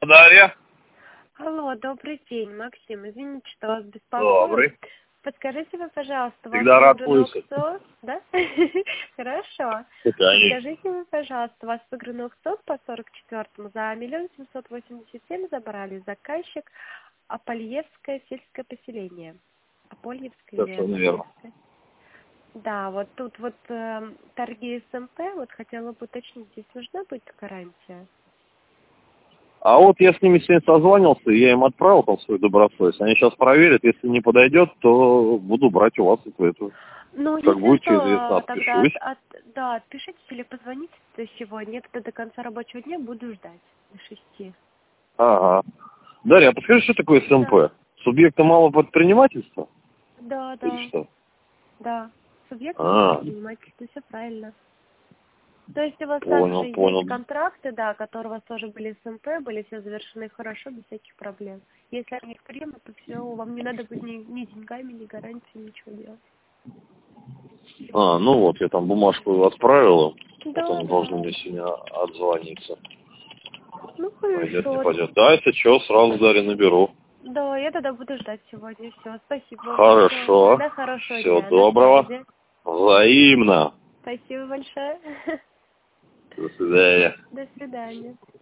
Дарья. Алло, добрый день, Максим. Извините, что вас беспокою. Добрый. Подскажите вы, пожалуйста, Всегда рад выигран слышать. аукцион, да? Хорошо. Конечно. Подскажите вы, пожалуйста, у вас выигран аукцион по 44-му за 1 787 забрали. Заказчик Апольевское сельское поселение. Апольевское или Совершенно верно. Апольевское? Да, вот тут вот торги СМП, вот хотела бы уточнить, здесь нужна будет гарантия? А вот я с ними сегодня созванивался, я им отправил там свой добросовесть. Они сейчас проверят, если не подойдет, то буду брать у вас эту. Ну, Как если будете известно, что, тогда отпишусь. да, отпишитесь или позвоните сегодня. Я тогда до конца рабочего дня буду ждать до 6. Ага. Дарья, а подскажи, что такое Да, СМП? Субъекты малого предпринимательства? да, Или да, что? да. Субъект А, предпринимательства, все правильно. То есть у вас также есть понял. контракты, да, которые у вас тоже были СМП, были все завершены хорошо, без всяких проблем. Если они в примут, то все, вам не надо будет ни деньгами, ни гарантией, ничего делать. Ну вот, я там бумажку отправил, вот Да, он должен да. мне сегодня отзвониться. Ну, Пойдет, не хорошо. пойдет. Да, если что, сразу Дарья наберу. Да, я тогда буду ждать сегодня. Все, спасибо вам большое. Хорошо. Тогда хорошего Всего дня. До доброго. связи. Взаимно. Спасибо большое. До свидания. До свидания.